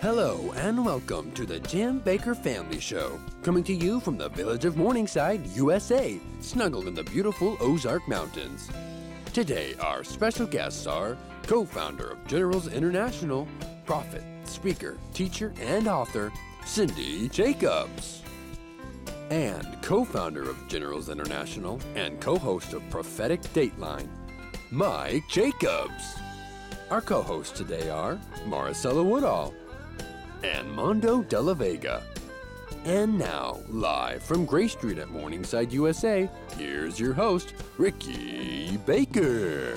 Hello and welcome to the Jim Bakker Family Show, coming to you from the village of Morningside, USA, snuggled in the beautiful Ozark Mountains. Today, our special guests are co-founder of Generals International, prophet, speaker, teacher, and author, Cindy Jacobs, and co-founder of Generals International and co-host of Prophetic Dateline, Mike Jacobs. Our co-hosts today are Maricela Woodall and Mondo de la Vega. And now, live from Gray Street at Morningside, USA, here's your host, Ricky Baker.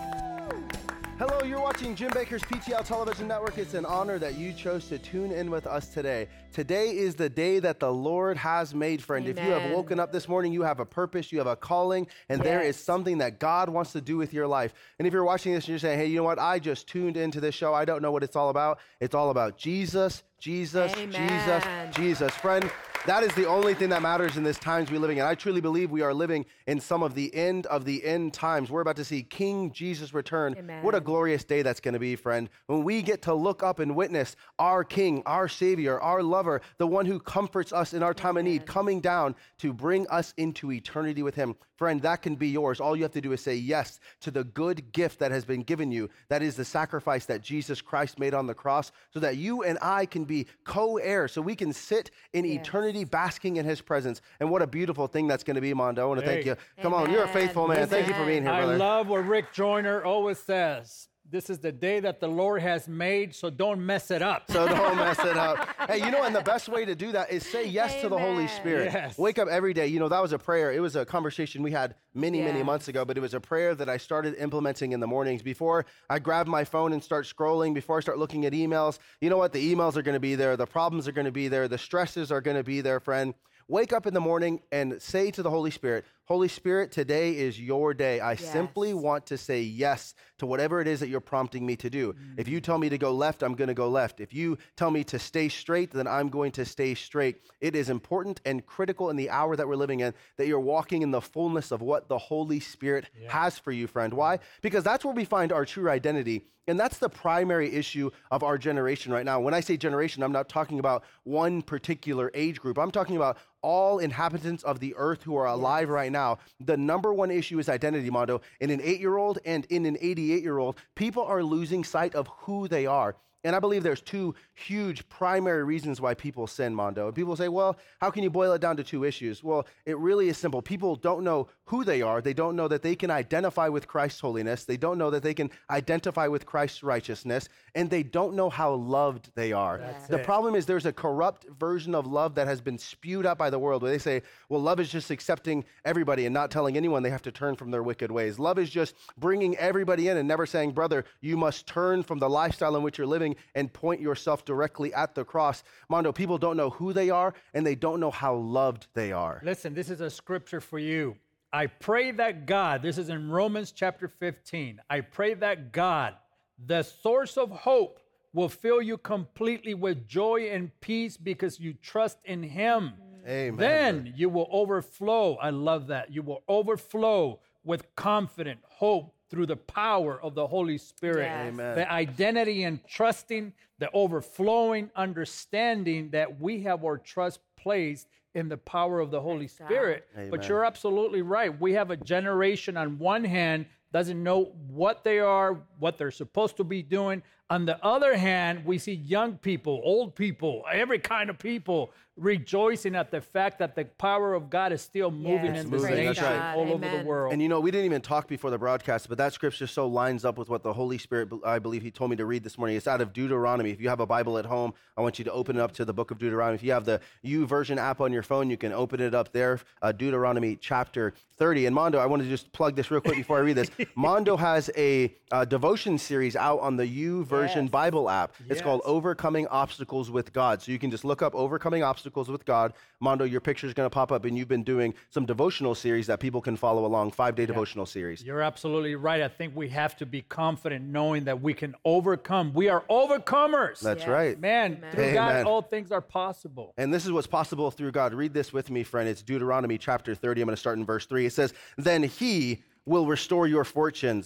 Hello, you're watching Jim Bakker's PTL Television Network. It's an honor that you chose to tune in with us today. Today is the day that the Lord has made, friend. Amen. If you have woken up this morning, you have a purpose, you have a calling, and there is something that God wants to do with your life. And if you're watching this and you're saying, hey, you know what? I just tuned into this show. I don't know what it's all about. It's all about Jesus, Jesus, Amen. Jesus. Friend, that is the only thing that matters in this times we're living in. I truly believe we are living in some of the end times. We're about to see King Jesus return. Amen. What a glorious day that's going to be, friend. When we get to look up and witness our King, our Savior, our lover, the one who comforts us in our time of need, coming down to bring us into eternity with him. Friend, that can be yours. All you have to do is say yes to the good gift that has been given you. That is the sacrifice that Jesus Christ made on the cross so that you and I can be co-heirs, so we can sit in eternity basking in his presence. And what a beautiful thing that's going to be, Mondo. I want to thank you. Come on, you're a faithful man. Thank you for being here, brother. I love what Rick Joyner always says. This is the day that the Lord has made, so don't mess it up. So don't mess it up. Hey, you know, and the best way to do that is say yes to the Holy Spirit. Yes. Wake up every day. You know, that was a prayer. It was a conversation we had many months ago, but it was a prayer that I started implementing in the mornings. Before I grab my phone and start scrolling, before I start looking at emails, you know what? The emails are going to be there. The problems are going to be there. The stresses are going to be there, friend. Wake up in the morning and say to the Holy Spirit, Holy Spirit, today is your day. I simply want to say yes to whatever it is that you're prompting me to do. If you tell me to go left, I'm going to go left. If you tell me to stay straight, then I'm going to stay straight. It is important and critical in the hour that we're living in that you're walking in the fullness of what the Holy Spirit has for you, friend. Why? Because that's where we find our true identity. And that's the primary issue of our generation right now. When I say generation, I'm not talking about one particular age group. I'm talking about all inhabitants of the earth who are alive right now. The number one issue is identity, Mondo. In an 8-year-old and in an 88-year-old, people are losing sight of who they are. And I believe there's two huge primary reasons why people sin, Mondo. And people say, well, how can you boil it down to two issues? Well, it really is simple. People don't know who they are. They don't know that they can identify with Christ's holiness. They don't know that they can identify with Christ's righteousness. And they don't know how loved they are. The problem is there's a corrupt version of love that has been spewed out by the world where they say, well, love is just accepting everybody and not telling anyone they have to turn from their wicked ways. Love is just bringing everybody in and never saying, brother, you must turn from the lifestyle in which you're living and point yourself directly at the cross. Mondo, people don't know who they are and they don't know how loved they are. Listen, this is a scripture for you. I pray that God, this is in Romans chapter 15, I pray that God, the source of hope, will fill you completely with joy and peace because you trust in him. Amen. Then you will overflow. I love that. You will overflow with confident hope through the power of the Holy Spirit. Yes. Amen. The identity and trusting, the overflowing understanding that we have our trust placed in the power of the Holy Spirit. Amen. But you're absolutely right. We have a generation on one hand doesn't know what they are, what they're supposed to be doing. On the other hand, we see young people, old people, every kind of people rejoicing at the fact that the power of God is still moving in this moving. nation That's right. all over the world. And you know, we didn't even talk before the broadcast, but that scripture so lines up with what the Holy Spirit, I believe he told me to read this morning. It's out of Deuteronomy. If you have a Bible at home, I want you to open it up to the book of Deuteronomy. If you have the YouVersion app on your phone, you can open it up there, Deuteronomy chapter 30. And Mondo, I want to just plug this real quick before I read this. Mondo has a devotion series out on the YouVersion Bible app. It's called Overcoming Obstacles with God. So you can just look up Overcoming Obstacles with God. Mondo, your picture is going to pop up, and you've been doing some devotional series that people can follow along, 5-day devotional series. You're absolutely right. I think we have to be confident knowing that we can overcome. We are overcomers. That's right. Man, through God, all things are possible. And this is what's possible through God. Read this with me, friend. It's Deuteronomy chapter 30. I'm going to start in verse 3. It says, then he will restore your fortunes,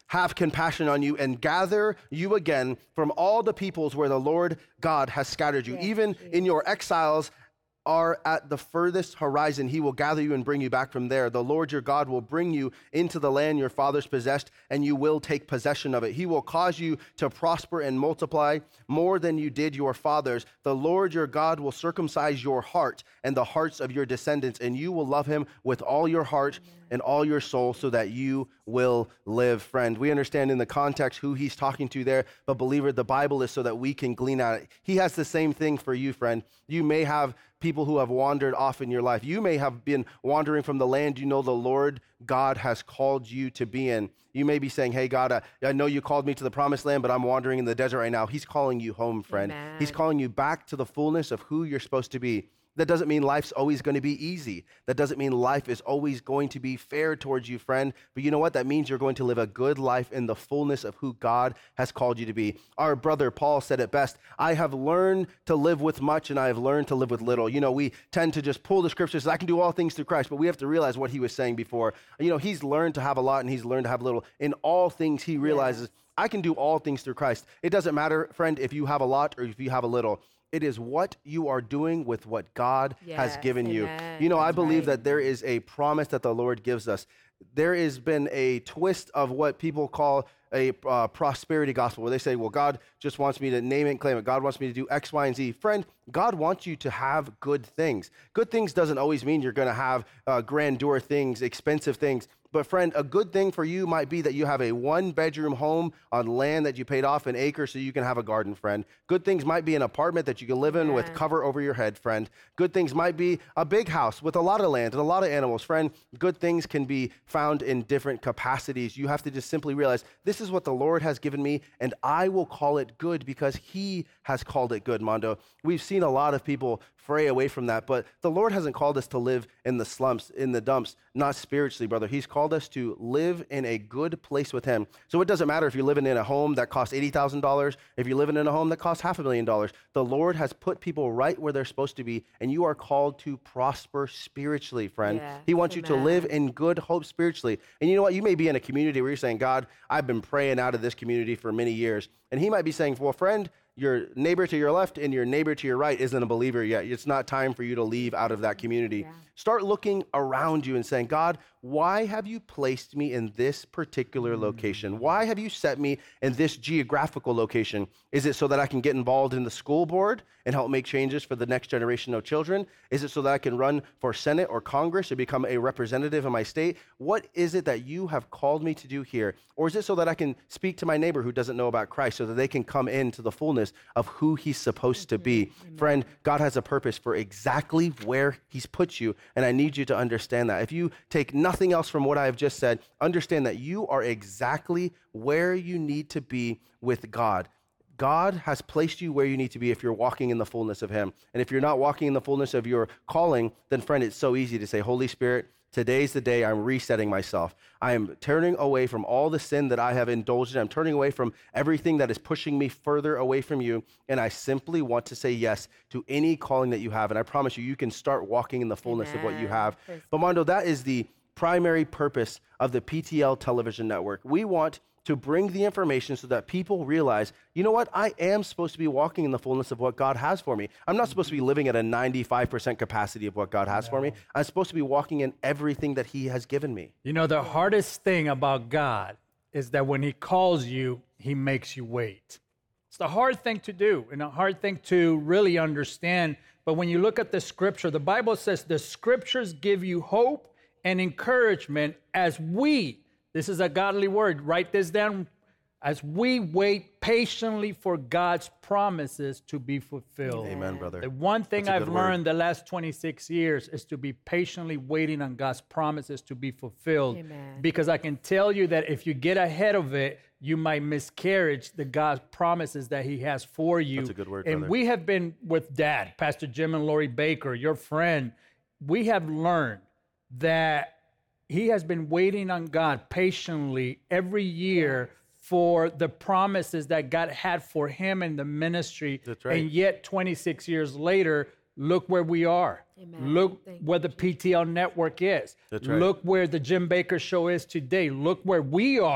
have compassion on you and gather you again from all the peoples where the Lord God has scattered you. Even in your exiles are at the furthest horizon, he will gather you and bring you back from there. The Lord your God will bring you into the land your fathers possessed, and you will take possession of it. He will cause you to prosper and multiply more than you did your fathers. The Lord your God will circumcise your heart and the hearts of your descendants, and you will love him with all your heart and all your soul, so that you will live. Friend, we understand in the context who he's talking to there, but believer, the Bible is so that we can glean out it. He has the same thing for you, friend. You may have people who have wandered off in your life. You may have been wandering from the land you know the Lord God has called you to be in. You may be saying, hey, God, I know you called me to the promised land, but I'm wandering in the desert right now. He's calling you home, friend. Amen. He's calling you back to the fullness of who you're supposed to be. That doesn't mean life's always going to be easy. That doesn't mean life is always going to be fair towards you, friend. But you know what? That means you're going to live a good life in the fullness of who God has called you to be. Our brother Paul said it best, I have learned to live with much and I have learned to live with little. You know, we tend to just pull the scriptures, I can do all things through Christ, but we have to realize what he was saying before. You know, he's learned to have a lot and he's learned to have little. In all things, he realizes, I can do all things through Christ. It doesn't matter, friend, if you have a lot or if you have a little. It is what you are doing with what God has given you. You know, I believe that there is a promise that the Lord gives us. There has been a twist of what people call a prosperity gospel, where they say, well, God just wants me to name it and claim it. God wants me to do X, Y, and Z. Friend, God wants you to have good things. Good things doesn't always mean you're going to have grandeur things, expensive things. But friend, a good thing for you might be that you have a 1-bedroom home on land that you paid off an acre so you can have a garden, friend. Good things might be an apartment that you can live in with cover over your head, friend. Good things might be a big house with a lot of land and a lot of animals, friend. Good things can be found in different capacities. You have to just simply realize, this is what the Lord has given me, and I will call it good because he has called it good, Mondo. We've seen a lot of people fray away from that, but the Lord hasn't called us to live in the slumps, in the dumps, not spiritually, brother. He's called us to live in a good place with him. So it doesn't matter if you're living in a home that costs $80,000, if you're living in a home that costs $500,000. The Lord has put people right where they're supposed to be, and you are called to prosper spiritually, friend. He wants you to live in good hope spiritually. And you know what? You may be in a community where you're saying, God, I've been praying out of this community for many years. And he might be saying, well, friend, your neighbor to your left and your neighbor to your right isn't a believer yet. It's not time for you to leave out of that community. Start looking around you and saying, God, why have you placed me in this particular location? Why have you set me in this geographical location? Is it so that I can get involved in the school board and help make changes for the next generation of children? Is it so that I can run for Senate or Congress or become a representative in my state? What is it that you have called me to do here? Or is it so that I can speak to my neighbor who doesn't know about Christ so that they can come into the fullness of who he's supposed to be? Friend, God has a purpose for exactly where he's put you, and I need you to understand that. If you take nothing else from what I have just said, understand that you are exactly where you need to be with God. God has placed you where you need to be if you're walking in the fullness of him. And if you're not walking in the fullness of your calling, then friend, it's so easy to say, Holy Spirit, today's the day I'm resetting myself. I am turning away from all the sin that I have indulged in. I'm turning away from everything that is pushing me further away from you. And I simply want to say yes to any calling that you have. And I promise you, you can start walking in the fullness of what you have. But Mondo, that is the primary purpose of the PTL television network. We want to bring the information so that people realize, you know what, I am supposed to be walking in the fullness of what God has for me. I'm not supposed to be living at a 95% capacity of what God has for me. I'm supposed to be walking in everything that he has given me. You know, the hardest thing about God is that when he calls you, he makes you wait. It's the hard thing to do and a hard thing to really understand. But when you look at the scripture, the Bible says the scriptures give you hope and encouragement as we, this is a godly word, write this down, as we wait patiently for God's promises to be fulfilled. Amen, brother. The one thing I've learned the last 26 years is to be patiently waiting on God's promises to be fulfilled. Amen. Because I can tell you that if you get ahead of it, you might miscarriage the God's promises that he has for you. That's a good word, and brother. we have been with Dad, Pastor Jim and Lori Baker, your friend. We have learned that he has been waiting on God patiently every year for the promises that God had for him and the ministry. That's right. And yet 26 years later, look where we are. Amen. Look Thank where the PTL network is. That's right. Look where the Jim Baker Show is today. Look where we are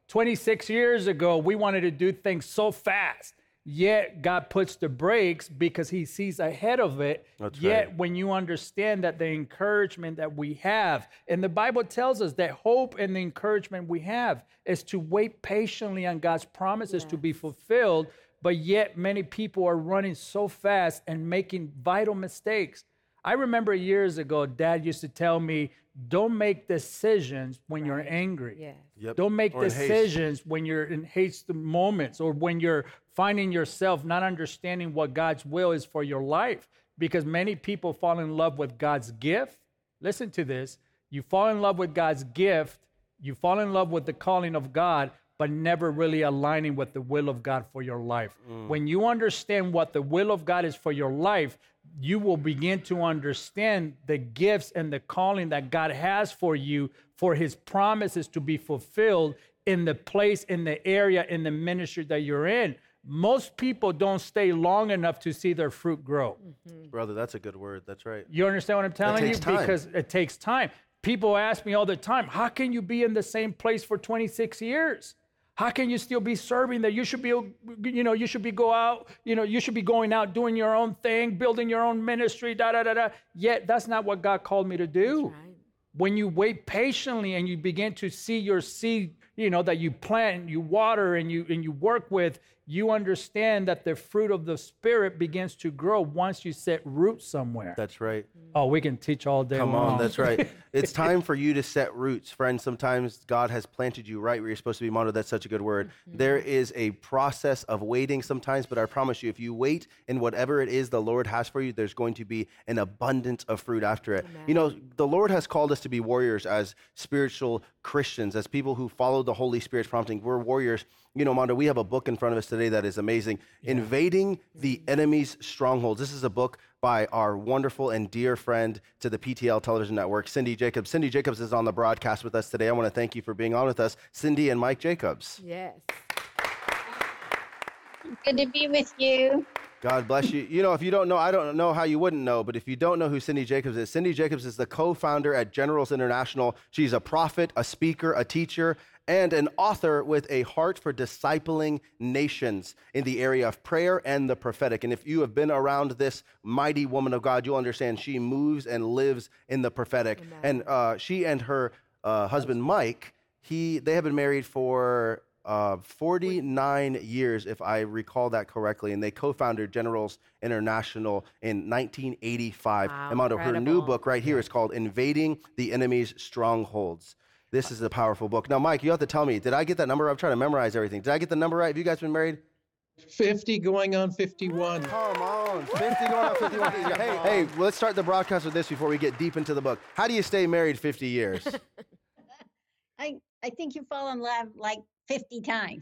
26 years ago, we wanted to do things so fast. Yet God puts the brakes because he sees ahead of it. That's Yet right. when you understand that the encouragement that we have, and the Bible tells us that hope and the encouragement we have is to wait patiently on God's promises to be fulfilled. But yet many people are running so fast and making vital mistakes. I remember years ago, Dad used to tell me, don't make decisions when you're angry. Yes. Yep. Don't make Or in haste. decisions when you're in haste moments or when you're finding yourself not understanding what God's will is for your life. Because many people fall in love with God's gift. Listen to this. You fall in love with God's gift. You fall in love with the calling of God, but never really aligning with the will of God for your life. When you understand what the will of God is for your life, you will begin to understand the gifts and the calling that God has for you, for his promises to be fulfilled in the place, in the area, in the ministry that you're in. Most people don't stay long enough to see their fruit grow. Brother, that's a good word. That's right. You understand what I'm telling you? takes time. Because it takes time. People ask me all the time, how can you be in the same place for 26 years? How can you still be serving that? You should be, you should be you should be going out doing your own thing, building your own ministry, Yet that's not what God called me to do. Right. When you wait patiently and you begin to see your seed, that you plant, you water, and you work with, you understand that the fruit of the Spirit begins to grow once you set roots somewhere. That's right. Oh, we can teach all day Come long. on, that's right. It's time for you to set roots. Friends, sometimes God has planted you right where you're supposed to be. Mondo, that's such a good word. There is a process of waiting sometimes, but I promise you, if you wait in whatever it is the Lord has for you, there's going to be an abundance of fruit after it. Amen. The Lord has called us to be warriors as spiritual Christians, as people who follow the Holy Spirit's prompting. We're warriors. Mondo, we have a book in front of us today that is amazing. Invading the Enemy's Strongholds. This is a book by our wonderful and dear friend to the PTL Television Network, Cindy Jacobs. Cindy Jacobs is on the broadcast with us today. I want to thank you for being on with us, Cindy and Mike Jacobs. Yes. Good to be with you. God bless you. If you don't know, I don't know how you wouldn't know, but if you don't know who Cindy Jacobs is the co-founder at Generals International. She's a prophet, a speaker, a teacher, and an author with a heart for discipling nations in the area of prayer and the prophetic. And if you have been around this mighty woman of God, you'll understand she moves and lives in the prophetic. Amen. And she and her husband, Mike, they have been married for 49 years, if I recall that correctly, and they co-founded Generals International in 1985. Wow, And Mondo, her new incredible. book right here is called Invading the Enemy's Strongholds. This is a powerful book. Now, Mike, you have to tell me, did I get that number? I'm trying to memorize everything. Did I get the number right? Have you guys been married? 50 going on 51. Come on, 50 going on 51. Hey, let's start the broadcast with this before we get deep into the book. How do you stay married 50 years? I think you fall in love like 50 times.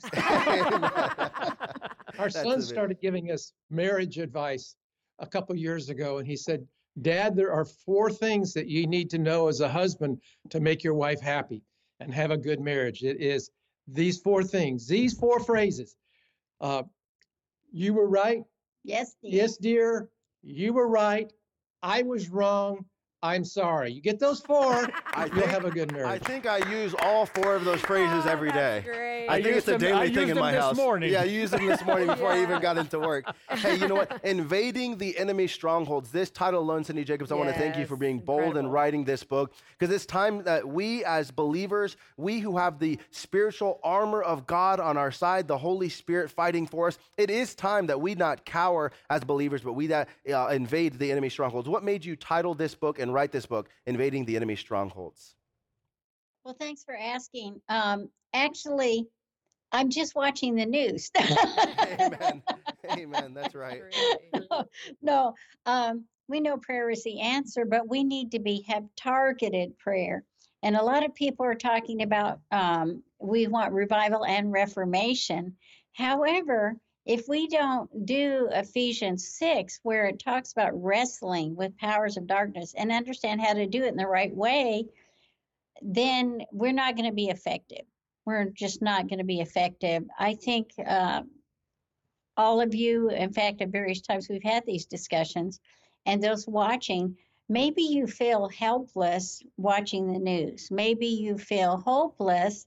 Our That's son amazing. started giving us marriage advice a couple years ago, and he said, Dad, there are 4 things that you need to know as a husband to make your wife happy and have a good marriage. It is these 4 things, these 4 phrases. You were right. Yes, dear. Yes, dear. You were right. I was wrong. I'm sorry. You get those 4, you'll have a good I marriage. think I use all 4 of those phrases every day. That's great. I think it's a used them- daily I thing used in them my this house. morning. Yeah, you used them this morning before I even Yeah. got into work. Hey, you know what? Invading the Enemy's Strongholds. This title alone, Cindy Jacobs, I want to thank you for Yes, being bold and incredible. writing this book, because it's time that we as believers, we who have the spiritual armor of God on our side, the Holy Spirit fighting for us, it is time that we not cower as believers, but we that invade the enemy's strongholds. What made you title this book and write this book, Invading the Enemy's Strongholds? Well, thanks for asking. Actually, I'm just watching the news. Amen. Amen. That's right. Great. No, we know prayer is the answer, but we need to have targeted prayer. And a lot of people are talking about we want revival and reformation. However, if we don't do Ephesians 6, where it talks about wrestling with powers of darkness and understand how to do it in the right way, then we're not going to be effective. We're just not going to be effective. I think all of you, in fact, at various times we've had these discussions, and those watching, maybe you feel helpless watching the news. Maybe you feel hopeless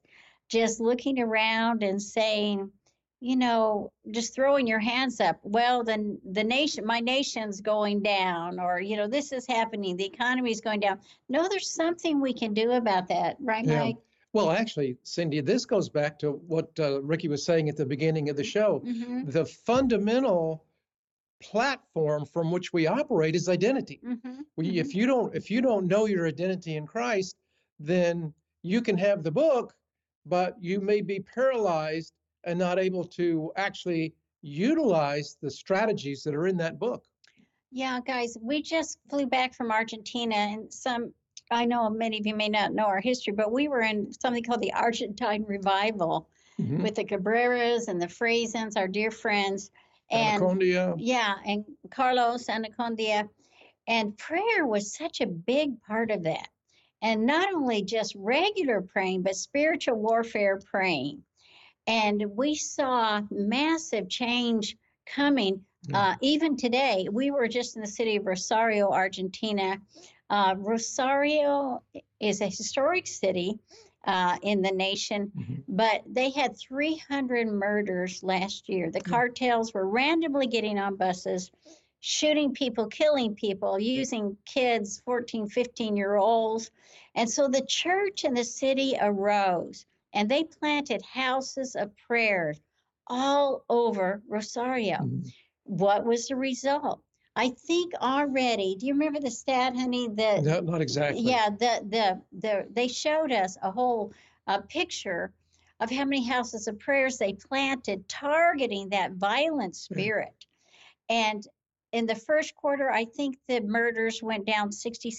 just looking around and saying, just throwing your hands up. Well, then my nation's going down, or, this is happening. The economy is going down. No, there's something we can do about that. Right, Yeah. Mike? Well, actually, Cindy, this goes back to what Ricky was saying at the beginning of the show. Mm-hmm. The fundamental platform from which we operate is identity. Mm-hmm. If you don't know your identity in Christ, then you can have the book, but you may be paralyzed and not able to actually utilize the strategies that are in that book. Yeah, guys, we just flew back from Argentina, and I know many of you may not know our history, but we were in something called the Argentine Revival with the Cabreras and the Frazens, our dear friends. And Anacondia. Yeah, and Carlos Anacondia. And prayer was such a big part of that. And not only just regular praying, but spiritual warfare praying. And we saw massive change coming. Even today, we were just in the city of Rosario, Argentina. Rosario is a historic city in the nation, but they had 300 murders last year. The cartels were randomly getting on buses, shooting people, killing people, using kids, 14, 15-year-olds. And so the church and the city arose, and they planted houses of prayer all over Rosario. What was the result? I think already, do you remember the stat, honey? No, not exactly. Yeah, they showed us a whole picture of how many houses of prayers they planted targeting that violent spirit. And in the first quarter, I think the murders went down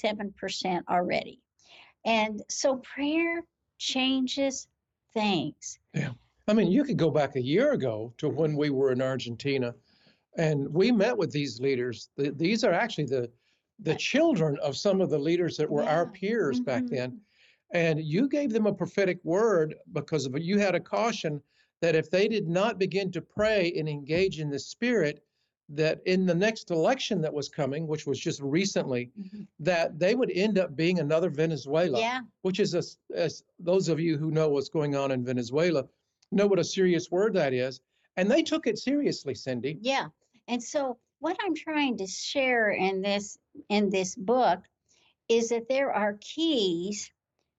67% already. And so prayer changes things. Yeah. I mean, you could go back a year ago to when we were in Argentina, and we met with these leaders. These are actually the children of some of the leaders that were our peers back then. And you gave them a prophetic word because you had a caution that if they did not begin to pray and engage in the spirit, that in the next election that was coming, which was just recently, that they would end up being another Venezuela, which is, as those of you who know what's going on in Venezuela, know what a serious word that is. And they took it seriously, Cindy. Yeah. And so what I'm trying to share in this book is that there are keys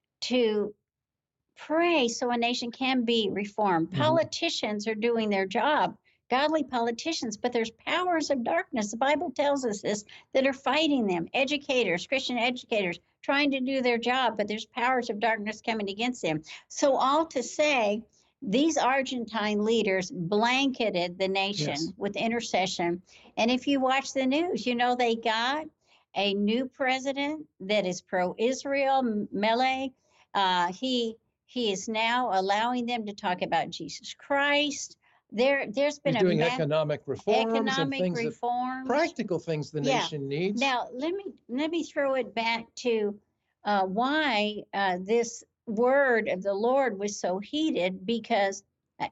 to pray so a nation can be reformed. Politicians are doing their job, godly politicians, but there's powers of darkness. The Bible tells us this, that are fighting them. Educators, Christian educators, trying to do their job, but there's powers of darkness coming against them. So all to say, these Argentine leaders blanketed the nation with intercession. And if you watch the news, they got a new president that is pro-Israel, Milei. He is now allowing them to talk about Jesus Christ. There's been He's doing economic reforms and things practical things the nation needs. Now let me throw it back to why this word of the Lord was so heated, because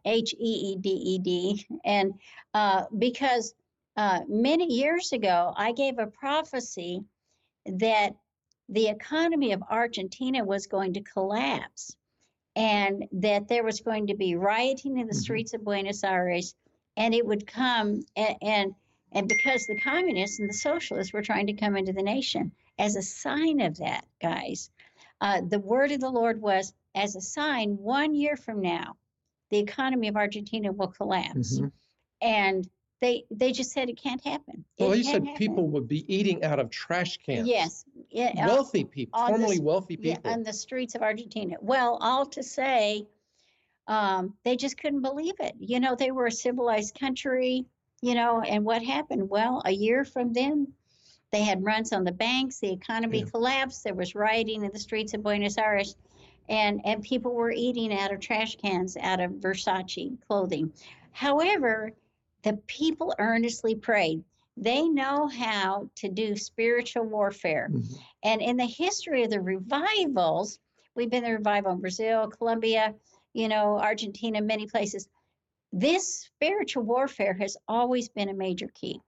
HEEDED, and because many years ago I gave a prophecy that the economy of Argentina was going to collapse, and that there was going to be rioting in the streets of Buenos Aires, and it would come, and because the communists and the socialists were trying to come into the nation. As a sign of that, guys, the word of the Lord was, as a sign, 1 year from now, the economy of Argentina will collapse. And they just said it can't happen. Well, he said people would be eating out of trash cans. Yes. Wealthy people, formerly wealthy people. Yeah, on the streets of Argentina. Well, all to say, they just couldn't believe it. They were a civilized country, and what happened? Well, a year from then, they had runs on the banks, the economy collapsed, there was rioting in the streets of Buenos Aires, and people were eating out of trash cans, out of Versace clothing. However, the people earnestly prayed. They know how to do spiritual warfare. And in the history of the revivals, we've been in the revival in Brazil, Colombia, Argentina, many places. This spiritual warfare has always been a major key.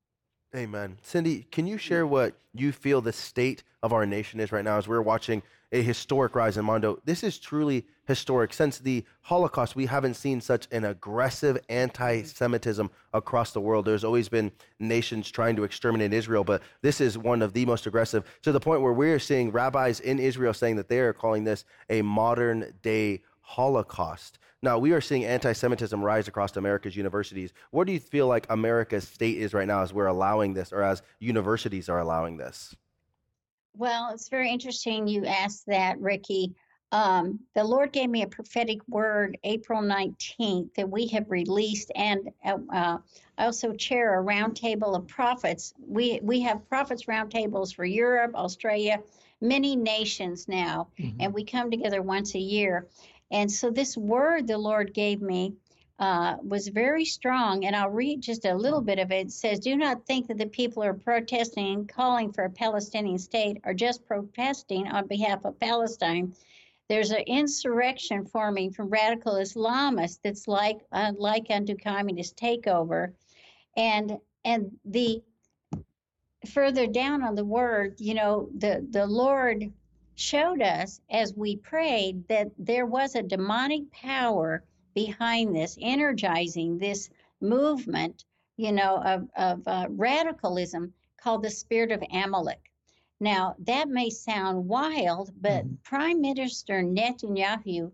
Amen. Cindy, can you share what you feel the state of our nation is right now as we're watching a historic rise. And Mondo, this is truly historic. Since the Holocaust, we haven't seen such an aggressive anti-Semitism across the world. There's always been nations trying to exterminate Israel, but this is one of the most aggressive, to the point where we're seeing rabbis in Israel saying that they are calling this a modern day Holocaust. Now, we are seeing anti-Semitism rise across America's universities. What do you feel like America's state is right now as we're allowing this, or as universities are allowing this? Well, it's very interesting you asked that, Ricky. The Lord gave me a prophetic word April 19th that we have released, and I also chair a roundtable of prophets. We have prophets roundtables for Europe, Australia, many nations now, and we come together once a year. And so this word the Lord gave me was very strong, and I'll read just a little bit of it. It says, "Do not think that the people who are protesting and calling for a Palestinian state are just protesting on behalf of Palestine. There's an insurrection forming from radical Islamists that's like unto communist takeover." And the further down on the word, the Lord showed us as we prayed that there was a demonic power behind this, energizing this movement, of radicalism called the spirit of Amalek. Now, that may sound wild, but Prime Minister Netanyahu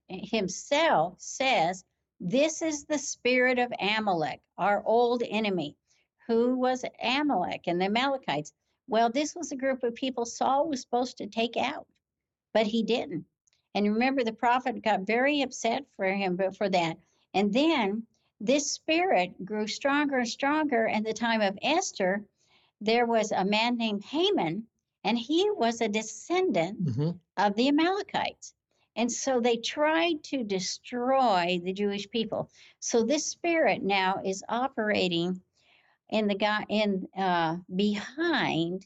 himself says, this is the spirit of Amalek, our old enemy. Who was Amalek and the Amalekites? Well, this was a group of people Saul was supposed to take out, but he didn't. And remember, the prophet got very upset for that. And then this spirit grew stronger and stronger. In the time of Esther, there was a man named Haman, and he was a descendant of the Amalekites. And so they tried to destroy the Jewish people. So this spirit now is operating behind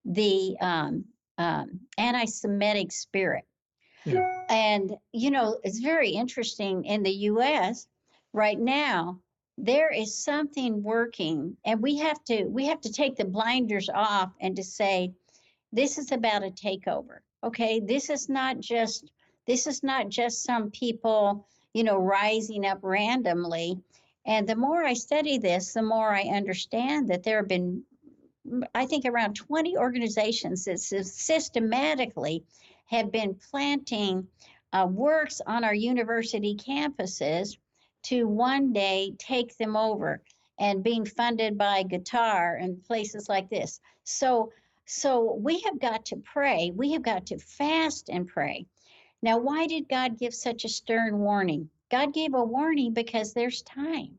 the anti-Semitic spirit. Yeah. And, it's very interesting in the U.S. right now, there is something working, and we have to take the blinders off and to say, this is about a takeover. Okay. This is not just some people, rising up randomly. And the more I study this, the more I understand that there have been, I think, around 20 organizations that systematically have been planting works on our university campuses to one day take them over, and being funded by Qatar and places like this. So we have got to pray. We have got to fast and pray. Now, why did God give such a stern warning? God gave a warning because there's time.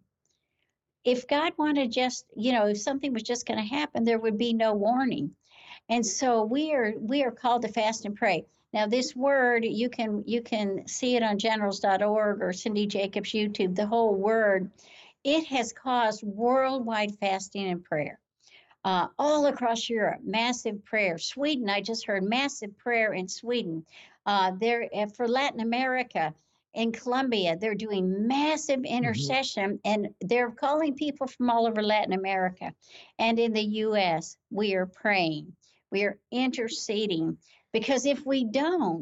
If God wanted if something was just going to happen, there would be no warning. And so we are called to fast and pray. Now, this word, you can see it on generals.org or Cindy Jacobs' YouTube, the whole word. It has caused worldwide fasting and prayer. All across Europe, massive prayer. Sweden, I just heard massive prayer in Sweden. For Latin America, in Colombia, they're doing massive intercession, and they're calling people from all over Latin America. And in the U.S., we are praying. We are interceding. Because if we don't,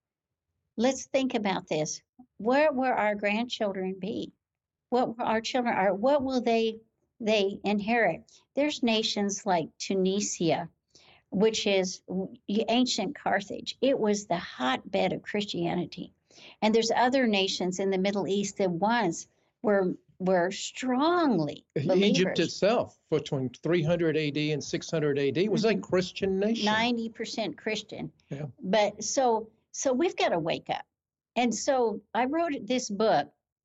let's think about this. Where will our grandchildren be? What will our children are? What will they inherit? There's nations like Tunisia, which is ancient Carthage. It was the hotbed of Christianity. And there's other nations in the Middle East that once were strongly believers. Egypt itself, between 300 AD and 600 AD, was a Christian nation. 90% Christian. Yeah. But so we've got to wake up. And so I wrote this book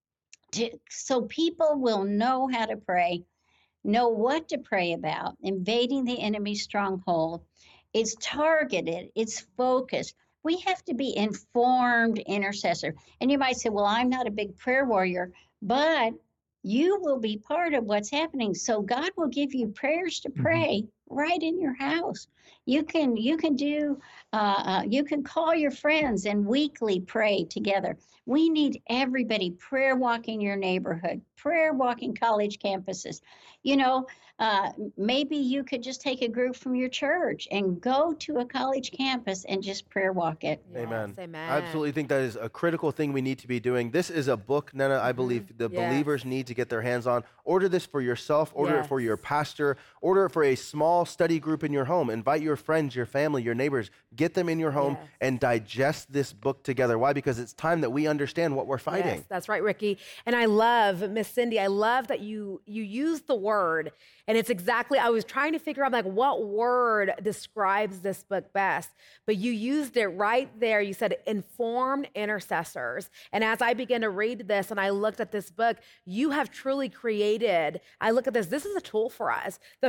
so people will know how to pray, know what to pray about, invading the enemy's stronghold. It's targeted, it's focused. We have to be informed intercessor. And you might say, well, I'm not a big prayer warrior, but you will be part of what's happening. So God will give you prayers to pray right in your house. You can you can call your friends and weekly pray together. We need everybody prayer walking your neighborhood, prayer walking college campuses. You know, maybe you could just take a group from your church and go to a college campus and just prayer walk it. Yes, Amen. amen. I absolutely think that is a critical thing we need to be doing. This is a book, Nana, I believe the Yes. believers need to get their hands on. Order this for yourself, order it for your Yes. pastor, order it for a small study group in your home. Invite your friends, your family, your neighbors, get them in your home Yes. and digest this book together. Why? Because it's time that we understand what we're fighting. Yes, that's right, Ricky. And I love, Miss Cindy, I love that you use the word. And it's exactly, I was trying to figure out like what word describes this book best, but you used it right there. You said informed intercessors. And as I began to read this and I looked at this book, you have truly created, I look at this is a tool for us. The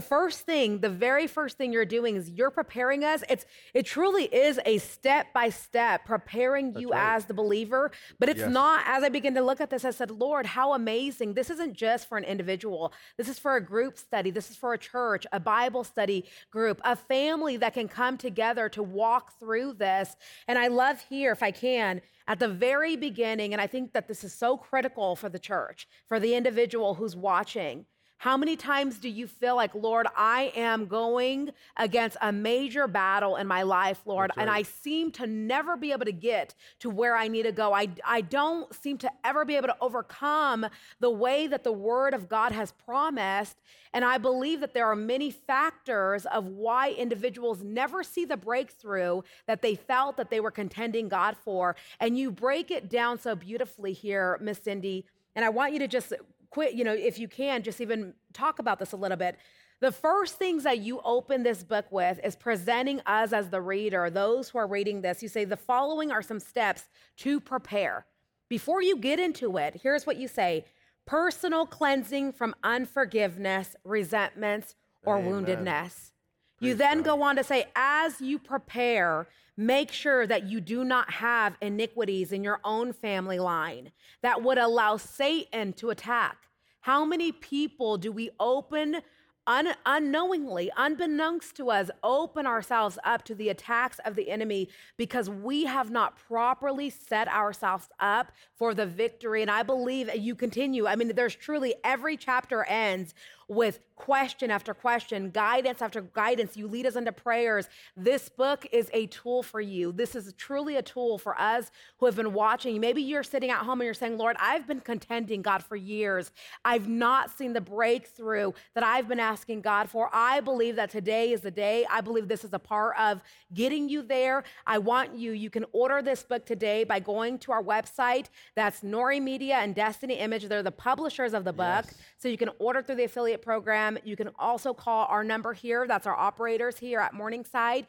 very first thing you're doing is you're preparing us. It truly is a step-by-step preparing you right. as the believer, but it's Yes. not, as I began to look at this, I said, Lord, how amazing. This isn't just for an individual. This is for a group study. This is for a church, a Bible study group, a family that can come together to walk through this. And I love here, if I can, at the very beginning, and I think that this is so critical for the church, for the individual who's watching. How many times do you feel like, Lord, I am going against a major battle in my life, Lord, That's right. and I seem to never be able to get to where I need to go. I don't seem to ever be able to overcome the way that the Word of God has promised. And I believe that there are many factors of why individuals never see the breakthrough that they felt that they were contending God for. And you break it down so beautifully here, Miss Cindy. And I want you to just quit, if you can, just even talk about this a little bit. The first things that you open this book with is presenting us as the reader, those who are reading this. You say, the following are some steps to prepare. Before you get into it, here's what you say: personal cleansing from unforgiveness, resentments, or Amen. woundedness. You Praise then God. go on to say, as you prepare, make sure that you do not have iniquities in your own family line that would allow Satan to attack. How many people do we open unknowingly, unbeknownst to us, open ourselves up to the attacks of the enemy because we have not properly set ourselves up for the victory? And I believe you continue. I mean, there's truly, every chapter ends with question after question, guidance after guidance. You lead us into prayers. This book is a tool for you. This is truly a tool for us who have been watching. Maybe you're sitting at home and you're saying, Lord, I've been contending God for years. I've not seen the breakthrough that I've been asking God for. I believe that today is the day. I believe this is a part of getting you there. I want you can order this book today by going to our website. That's Nori Media and Destiny Image. They're the publishers of the book. Yes. So you can order through the affiliate program. You can also call our number here. That's our operators here at Morningside,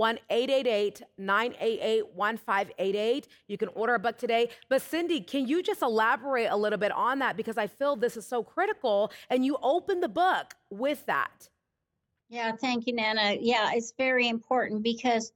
1-888-988-1588. You can order a book today. But Cindy, can you just elaborate a little bit on that? Because I feel this is so critical. And you open the book with that. Yeah, thank you, Nana. Yeah, it's very important because,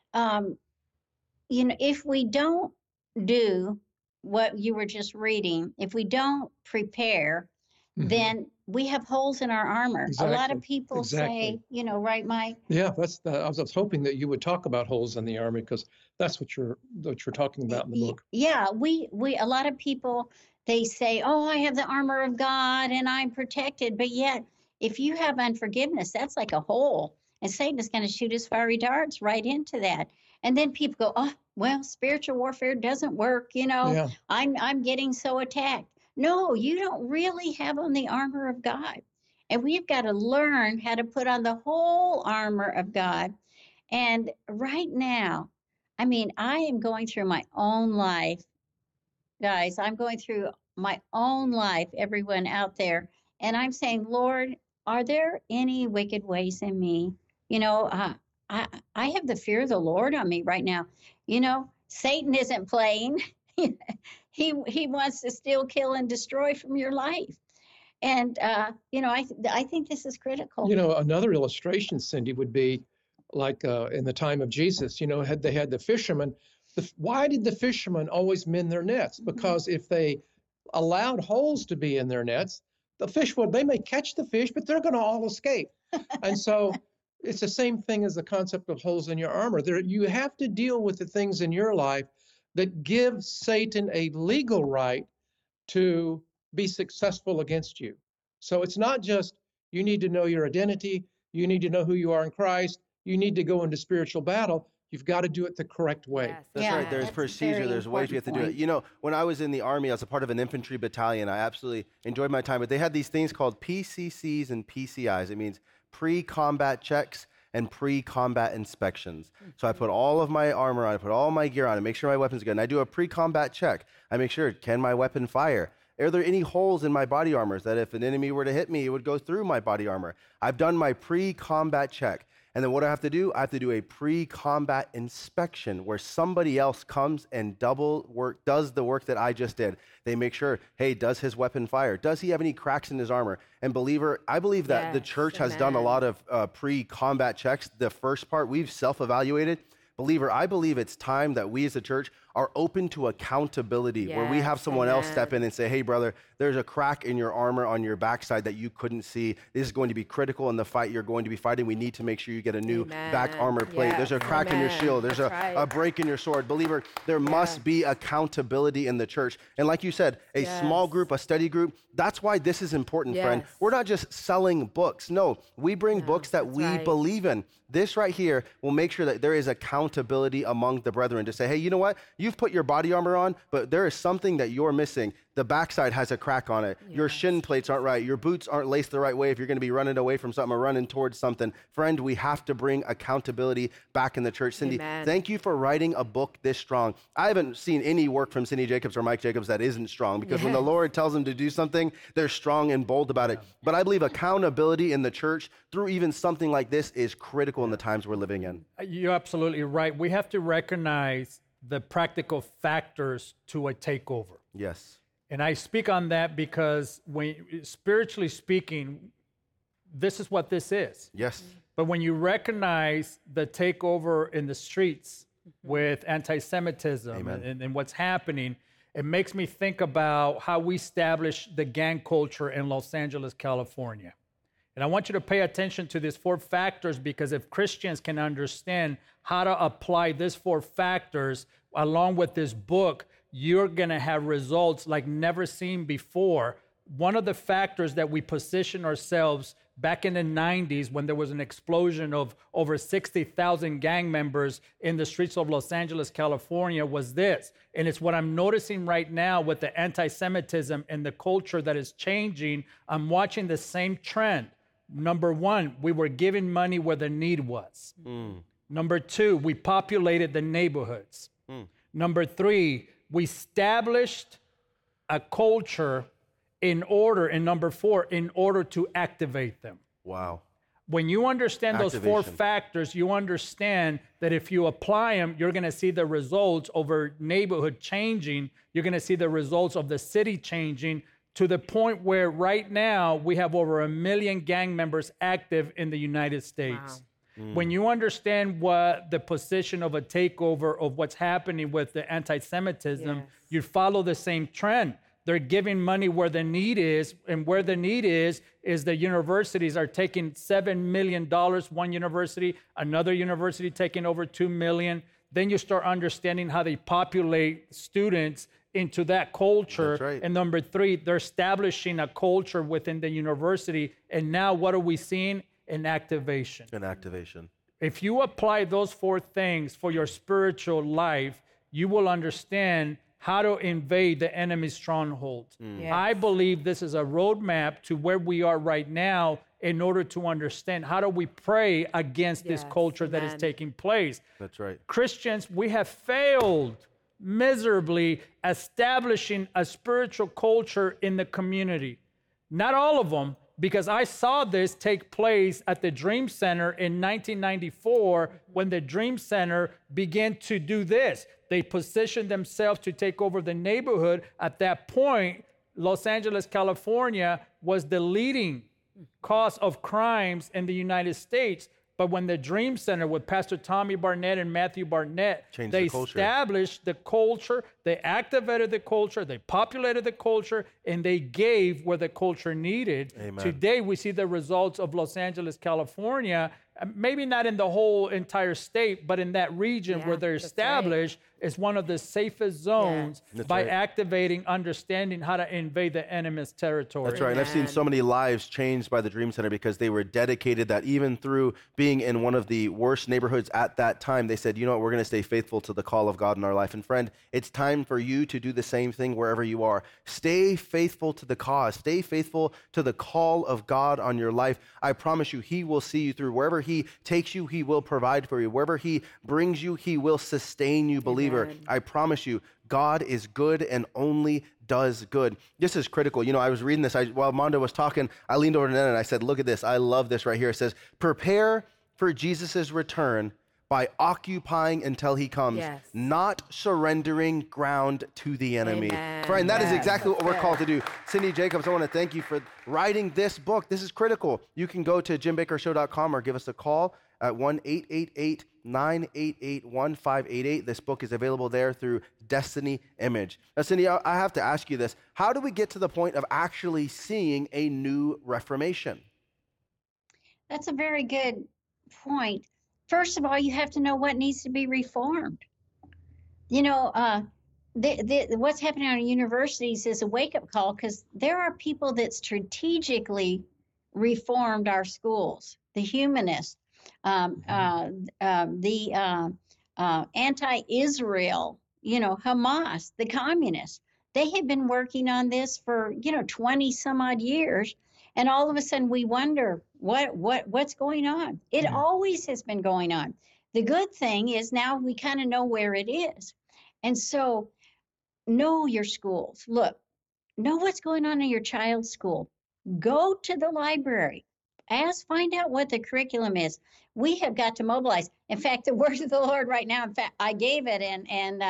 if we don't do what you were just reading, if we don't prepare, then we have holes in our armor. A lot of Exactly. people Exactly. say, right, Mike? Yeah, I was hoping that you would talk about holes in the armor because that's what you're talking about in the book. Yeah, we a lot of people, they say, oh, I have the armor of God and I'm protected. But yet, if you have unforgiveness, that's like a hole. And Satan is going to shoot his fiery darts right into that. And then people go, oh, well, spiritual warfare doesn't work. Yeah. I'm getting so attacked. No, you don't really have on the armor of God. And we've got to learn how to put on the whole armor of God. And right now, I am going through my own life. Guys, I'm going through my own life, everyone out there. And I'm saying, Lord, are there any wicked ways in me? I have the fear of the Lord on me right now. Satan isn't playing. He wants to steal, kill, and destroy from your life. And, I think this is critical. Another illustration, Cindy, would be like in the time of Jesus, they had the fishermen. Why did the fishermen always mend their nets? Because if they allowed holes to be in their nets, they may catch the fish, but they're going to all escape. And so It's the same thing as the concept of holes in your armor. You have to deal with the things in your life that give Satan a legal right to be successful against you. So it's not just you need to know your identity, you need to know who you are in Christ, you need to go into spiritual battle. You've got to do it the correct way. Yes. That's Yeah, right. There's that's a procedure. very There's ways we have to do important it. You know, when I was in the Army, I was a part of an infantry battalion. I absolutely enjoyed my time. But they had these things called PCCs and PCIs. It means pre-combat checks and pre-combat inspections. So I put all of my armor on, I put all my gear on, and make sure my weapon's good. And I do a pre-combat check. I make sure, can my weapon fire? Are there any holes in my body armor that if an enemy were to hit me, it would go through my body armor? I've done my pre-combat check. And then what do I have to do? I have to do a pre-combat inspection where somebody else comes and does the work that I just did. They make sure, hey, does his weapon fire? Does he have any cracks in his armor? And believer, I believe that the Yes, church has done a lot of pre-combat checks. The first part, we've self-evaluated. Believer, I believe it's time that we as a church are open to accountability, where we have Yes, someone else amen. step in and say, hey, brother, there's a crack in your armor on your backside that you couldn't see. This is going to be critical in the fight you're going to be fighting. We need to make sure you get a new back Amen. armor plate. There's a Yes, crack in your amen. shield. There's That's right. a break in your sword. Believer, there must be accountability in the church. And like you said, a small Yes. group, a study group, that's why this is important, friend. Yes. We're not just selling books. No, we bring books that that's we right. believe in. This right here will make sure that there is accountability among the brethren to say, hey, you know what? You've put your body armor on, but there is something that you're missing. The backside has a crack on it. Your shin plates aren't right. Your boots aren't laced the right way if you're going to be running away from something or running towards something. Friend, we have to bring accountability back in the church. Cindy, Amen. thank you for writing a book this strong. I haven't seen any work from Cindy Jacobs or Mike Jacobs that isn't strong, because when the Lord tells them to do something, they're strong and bold about it. But I believe accountability in the church through even something like this is critical in the times we're living in. You're absolutely right. We have to recognize the practical factors to a takeover. Yes. And I speak on that because spiritually speaking, this is what this is. Yes. But when you recognize the takeover in the streets with anti-Semitism and what's happening, it makes me think about how we established the gang culture in Los Angeles, California. And I want you to pay attention to these 4 factors, because if Christians can understand how to apply these 4 factors along with this book, you're going to have results like never seen before. One of the factors that we position ourselves back in the 90s, when there was an explosion of over 60,000 gang members in the streets of Los Angeles, California, was this. And it's what I'm noticing right now with the anti-Semitism and the culture that is changing. I'm watching the same trend. Number 1, we were giving money where the need was. Number 2, we populated the neighborhoods. Number 3, we established a culture and number 4, in order to activate them. Wow. When you understand those 4 Activation. factors, you understand that if you apply them, you're going to see the results over neighborhood changing. You're going to see the results of the city changing, to the point where right now we have over 1 million gang members active in the United States. When you understand what the position of a takeover of what's happening with the anti-Semitism, you follow the same trend. They're giving money where the need is, and where the need is the universities are taking $7 million, one university, another university taking over $2 million. Then you start understanding how they populate students into that culture. That's right. And number 3, they're establishing a culture within the university. And now what are we seeing? An activation. An activation. If you apply those 4 things for your spiritual life, you will understand how to invade the enemy's stronghold. Yes. I believe this is a roadmap to where we are right now, in order to understand how do we pray against this Yes, culture that is amen. taking place. That's right. Christians, we have failed miserably establishing a spiritual culture in the community. Not all of them, because I saw this take place at the Dream Center in 1994, when the Dream Center began to do this. They positioned themselves to take over the neighborhood. At that point, Los Angeles, California was the leading cause of crimes in the United States. But when the Dream Center with Pastor Tommy Barnett and Matthew Barnett, Changed they the culture. established the culture, They activated the culture, they populated the culture, and they gave where the culture needed. Amen. Today, we see the results of Los Angeles, California, maybe not in the whole entire state, but in that region where they're established is one of the safest zones by activating, understanding how to invade the enemy's territory. That's right. And I've seen so many lives changed by the Dream Center because they were dedicated that even through being in one of the worst neighborhoods at that time, they said, you know what, we're going to stay faithful to the call of God in our life. And friend, it's time for you to do the same thing wherever you are. Stay faithful to the cause. Stay faithful to the call of God on your life. I promise you, he will see you through. Wherever he takes you, he will provide for you. Wherever he brings you, he will sustain you, believer. I promise you, God is good and only does good. This is critical. You know, I was reading this. While Mondo was talking, I leaned over to Nana and I said, look at this. I love this right here. It says, prepare for Jesus' return by occupying until he comes, not surrendering ground to the enemy. Amen. Friend, that is exactly what we're called to do. Cindy Jacobs, I want to thank you for writing this book. This is critical. You can go to jimbakkershow.com or give us a call at 1-888-988-1588. This book is available there through Destiny Image. Now, Cindy, I have to ask you this. How do we get to the point of actually seeing a new Reformation? That's a very good point. First of all, you have to know what needs to be reformed. You know, what's happening on universities is a wake-up call because there are people that strategically reformed our schools. The humanists, the anti-Israel, you know, Hamas, the communists. They have been working on this for, 20 some odd years. And all of a sudden we wonder what's going on. It always has been going on. The good thing is now we kind of know where it is. And so know your schools. Look, know what's going on in your child's school. Go to the library. Find out what the curriculum is. We have got to mobilize. In fact, the word of the Lord right now, in fact, I gave it and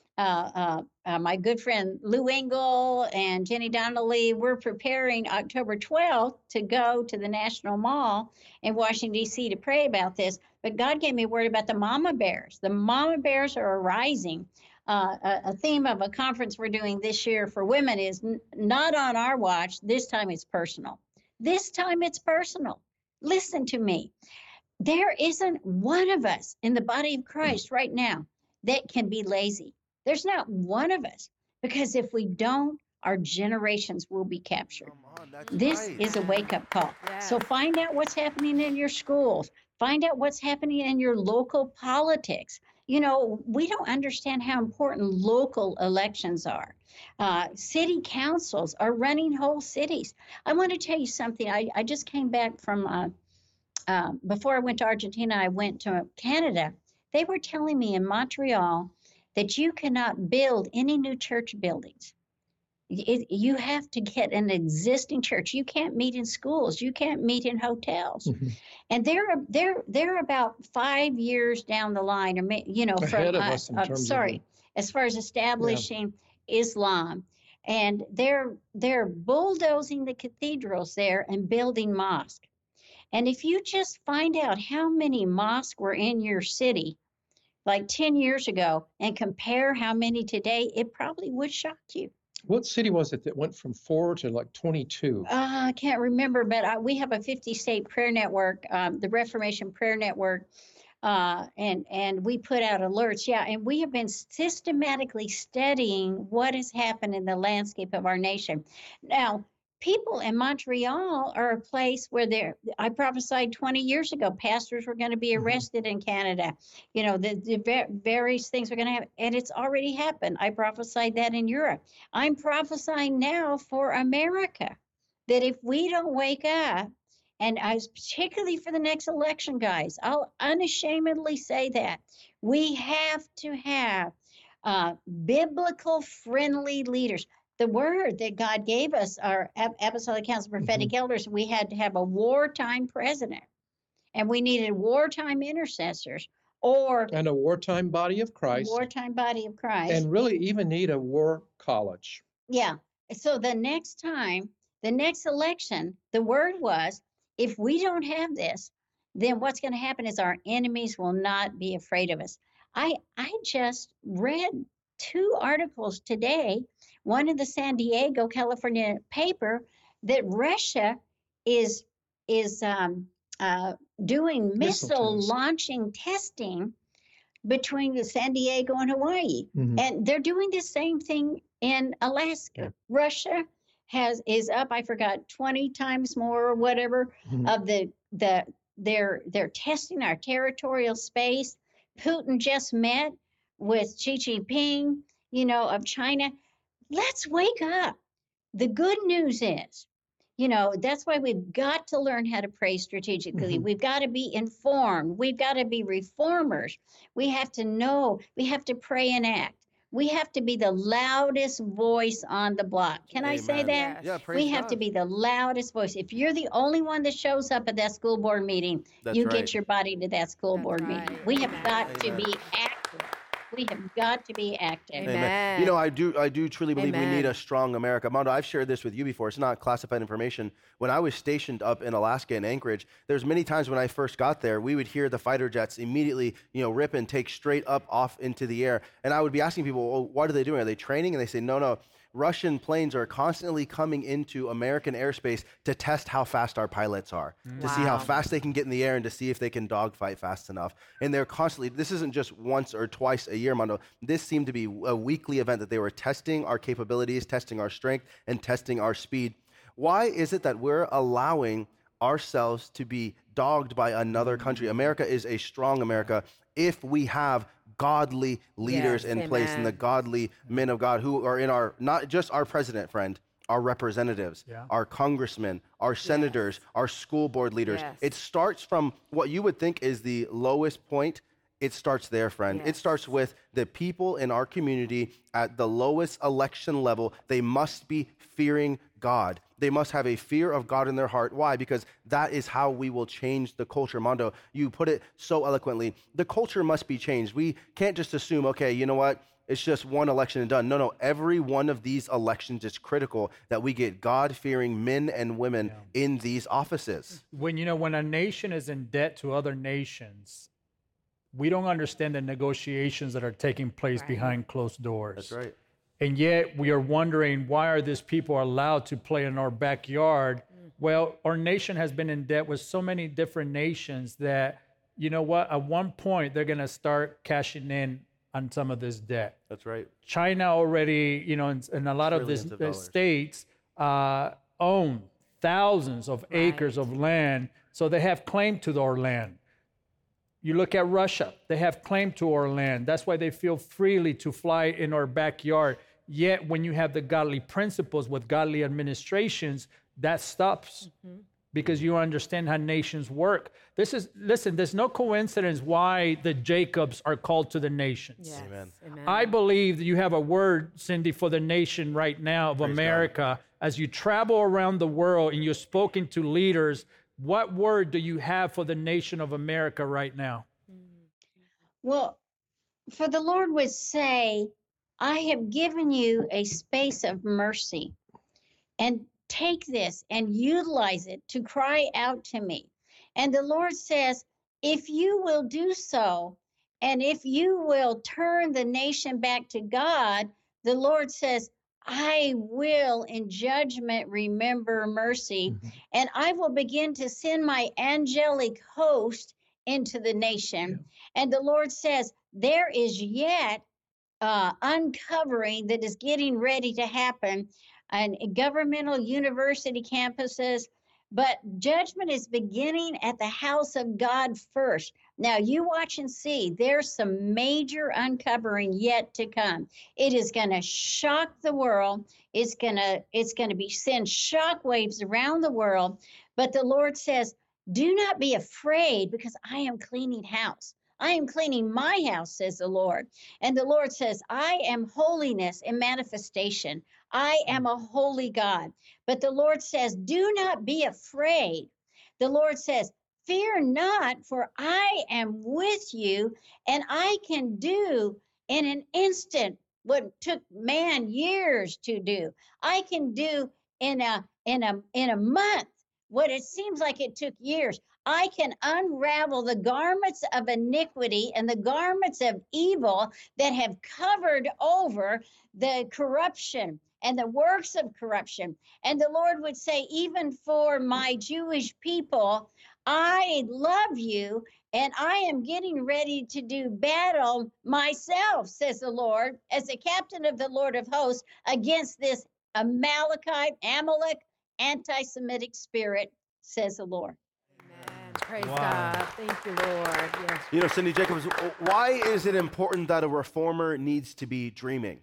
my good friend Lou Engle and Jenny Donnelly, we're preparing October 12th to go to the National Mall in Washington, D.C. to pray about this. But God gave me a word about the mama bears. The mama bears are arising. A theme of a conference we're doing this year for women is not on our watch. This time it's personal. This time it's personal. Listen to me. There isn't one of us in the body of Christ right now that can be lazy. There's not one of us, because if we don't, our generations will be captured. This is a wake-up call. Yes. So find out what's happening in your schools. Find out what's happening in your local politics. You know, we don't understand how important local elections are. City councils are running whole cities. I want to tell you something. I just came back from, before I went to Argentina, I went to Canada. They were telling me in Montreal that you cannot build any new church buildings. You have to get an existing church. You can't meet in schools. You can't meet in hotels. Mm-hmm. And they're about 5 years down the line, or ahead of us in terms as far as establishing Islam. And they're bulldozing the cathedrals there and building mosques. And if you just find out how many mosques were in your city like 10 years ago and compare how many today, it probably would shock you. What city was it that went from 4 to like 22? I can't remember, but we have a 50-state prayer network, the Reformation Prayer Network, and we put out alerts. Yeah, and we have been systematically studying what has happened in the landscape of our nation. Now, people in Montreal are a place where I prophesied 20 years ago, pastors were going to be arrested in Canada. You know, the various things were going to happen, and it's already happened. I prophesied that in Europe. I'm prophesying now for America, that if we don't wake up, and particularly for the next election, guys, I'll unashamedly say that, we have to have biblical friendly leaders. The word that God gave us, our Apostolic Council Prophetic Elders, we had to have a wartime president, and we needed wartime intercessors, and a wartime body of Christ. Wartime body of Christ. And really even need a war college. Yeah. So the next election, the word was, if we don't have this, then what's going to happen is our enemies will not be afraid of us. I just read two articles today, one in the San Diego, California paper, that Russia is doing missile tests. launching testing between the San Diego and Hawaii. Mhm. And they're doing the same thing in Alaska. Yeah. Russia is up, I forgot, 20 times more or whatever Mhm. of they're testing our territorial space. Putin just met with Xi Jinping, of China. Let's wake up. The good news is, that's why we've got to learn how to pray strategically. Mhm. We've got to be informed. We've got to be reformers. We have to know. We have to pray and act. We have to be the loudest voice on the block. Can I say Amen. that? Yes. Yeah, praise We have God. to be the loudest voice. If you're the only one that shows up at that school board meeting, That's you right. get your body to that school That's board right. meeting. We have Amen. got to Amen. be active. We have got to be active. Amen. Amen. You know, I do truly believe we need Amen. a strong America. Mondo, I've shared this with you before. It's not classified information. When I was stationed up in Alaska in Anchorage, there's many times when I first got there, we would hear the fighter jets immediately, rip and take straight up off into the air. And I would be asking people, well, what are they doing? Are they training? And they say, no. Russian planes are constantly coming into American airspace to test how fast our pilots are, to see how Wow. fast they can get in the air and to see if they can dogfight fast enough. And they're constantly, this isn't just once or twice a year, Mondo. This seemed to be a weekly event that they were testing our capabilities, testing our strength, and testing our speed. Why is it that we're allowing ourselves to be dogged by another country? America is a strong America if we have godly leaders Yes, in place and the amen. godly men of God who are in our, not just our president, friend, our representatives, Yeah. our congressmen, our senators, our school board leaders. Yes. It starts from what you would think is the lowest point. It starts there, friend. It Yes. starts with the people in our community at the lowest election level. They must be fearing God. They must have a fear of God in their heart. Why? Because that is how we will change the culture. Mondo, you put it so eloquently. The culture must be changed. We can't just assume, okay, you know what? It's just one election and done. No. Every one of these elections is critical that we get God-fearing men and women in these offices. When a nation is in debt to other nations, we don't understand the negotiations that are taking place Right. behind closed doors. That's right. And yet we are wondering, why are these people allowed to play in our backyard? Well, our nation has been in debt with so many different nations that, at one point they're going to start cashing in on some of this debt. That's right. China already, in a lot of Trillions these of dollars. states own thousands of acres of land, so they have claim to our land. You look at Russia, they have claim to our land. That's why they feel freely to fly in our backyard. Yet when you have the godly principles with godly administrations, that stops because you understand how nations work. Listen, there's no coincidence why the Jacobs are called to the nations. Yes. Amen. Amen. I believe that you have a word, Cindy, for the nation right now of America. As you travel around the world and you've spoken to leaders, what word do you have for the nation of America right now? Well, for the Lord would say, I have given you a space of mercy, and take this and utilize it to cry out to me. And the Lord says, if you will do so, and if you will turn the nation back to God, the Lord says, I will in judgment remember mercy, and I will begin to send my angelic host into the nation. And the Lord says, there is yet uncovering that is getting ready to happen on governmental university campuses, but judgment is beginning at the house of God first. Now you watch and see, there's some major uncovering yet to come. It is going to shock the world. It's going to be send shockwaves around the world. But the Lord says, do not be afraid, because I am cleaning house. I am cleaning my house, says the Lord. And the Lord says, I am holiness in manifestation. I am a holy God. But the Lord says, do not be afraid. The Lord says, fear not, for I am with you, and I can do in an instant what took man years to do. I can do in a month what it seems like it took years. I can unravel the garments of iniquity and the garments of evil that have covered over the corruption and the works of corruption. And the Lord would say, even for my Jewish people, I love you, and I am getting ready to do battle myself, says the Lord, as the captain of the Lord of hosts, against this Amalek, anti-Semitic spirit, says the Lord. Amen. Praise God. Thank you, Lord. Yes. You know, Cindy Jacobs, why is it important that a reformer needs to be dreaming?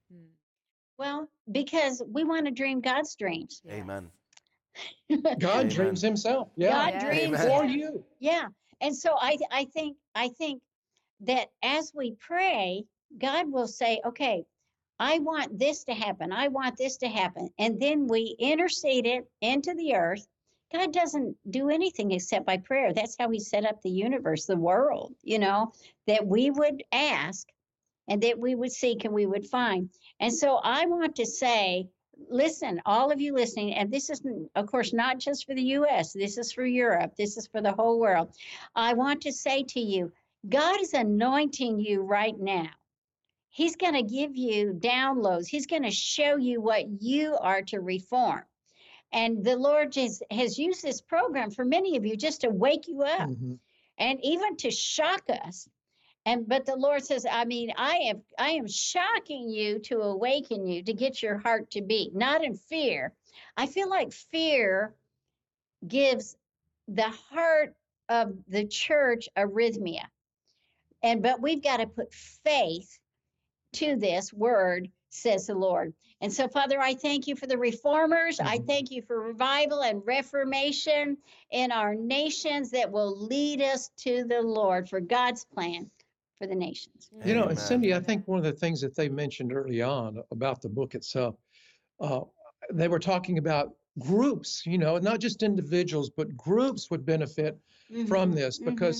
Well, because we want to dream God's dreams. Yes. Amen. God Amen. dreams himself. Yeah. God Yes. dreams Amen. For it. you. Yeah. And so I think that as we pray, God will say, okay, I want this to happen. I want this to happen. And then we intercede it into the earth. God doesn't do anything except by prayer. That's how he set up the universe, the world, that we would ask and that we would seek and we would find. And so I want to say, listen, all of you listening, and this is, of course, not just for the U.S., this is for Europe, this is for the whole world. I want to say to you, God is anointing you right now. He's going to give you downloads. He's going to show you what you are to reform. And the Lord has used this program for many of you just to wake you up and even to shock us. But the Lord says, I am shocking you to awaken you, to get your heart to beat, not in fear. I feel like fear gives the heart of the church arrhythmia. But we've got to put faith to this word, says the Lord. And so, Father, I thank you for the reformers. I thank you for revival and reformation in our nations that will lead us to the Lord for God's plan for the nations. You know, and Amen. Cindy, I think one of the things that they mentioned early on about the book itself, they were talking about groups, not just individuals, but groups would benefit from this because,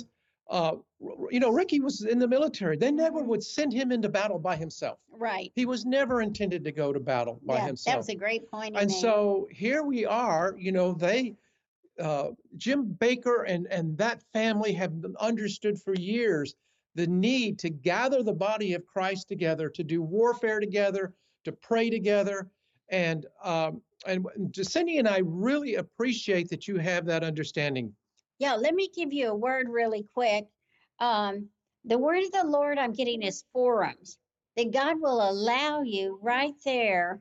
Ricky was in the military. They never would send him into battle by himself. Right. He was never intended to go to battle by himself. That was a great point. And so here we are, Jim Bakker and that family have understood for years the need to gather the body of Christ together, to do warfare together, to pray together. And Cindy and I really appreciate that you have that understanding. Yeah, let me give you a word really quick. The word of the Lord I'm getting is forums, that God will allow you right there